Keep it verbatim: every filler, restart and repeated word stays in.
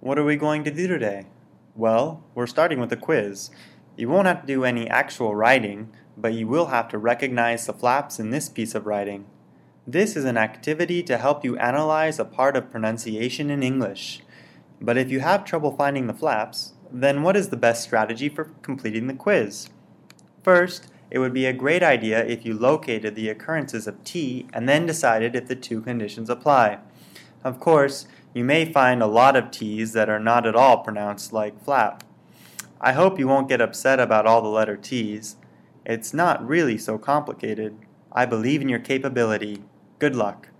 What are we going to do today? Well, we're starting with a quiz. You won't have to do any actual writing, but you will have to recognize the flaps in this piece of writing. This is an activity to help you analyze a part of pronunciation in English. But if you have trouble finding the flaps, then what is the best strategy for completing the quiz? First, it would be a great idea if you located the occurrences of T and then decided if the two conditions apply. Of course, you may find a lot of T's that are not at all pronounced like flap. I hope you won't get upset about all the letter T's. It's not really so complicated. I believe in your capability. Good luck.